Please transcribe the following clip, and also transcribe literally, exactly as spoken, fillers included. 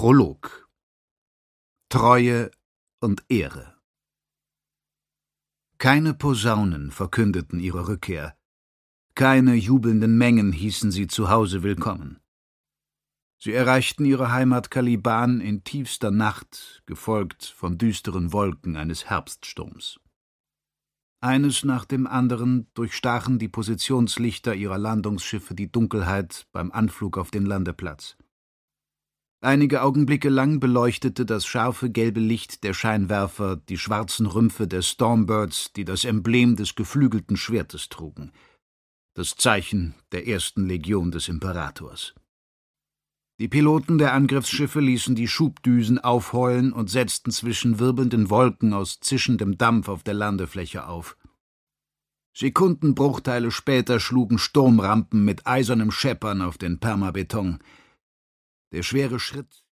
Prolog. Treue und Ehre. Keine Posaunen verkündeten ihre Rückkehr, keine jubelnden Mengen hießen sie zu Hause willkommen. Sie erreichten ihre Heimat Caliban in tiefster Nacht, gefolgt von düsteren Wolken eines Herbststurms. Eines nach dem anderen durchstachen die Positionslichter ihrer Landungsschiffe die Dunkelheit beim Anflug auf den Landeplatz. Einige Augenblicke lang beleuchtete das scharfe gelbe Licht der Scheinwerfer die schwarzen Rümpfe der Stormbirds, die das Emblem des geflügelten Schwertes trugen, das Zeichen der ersten Legion des Imperators. Die Piloten der Angriffsschiffe ließen die Schubdüsen aufheulen und setzten zwischen wirbelnden Wolken aus zischendem Dampf auf der Landefläche auf. Sekundenbruchteile später schlugen Sturmrampen mit eisernem Scheppern auf den Permabeton. Der schwere Schritt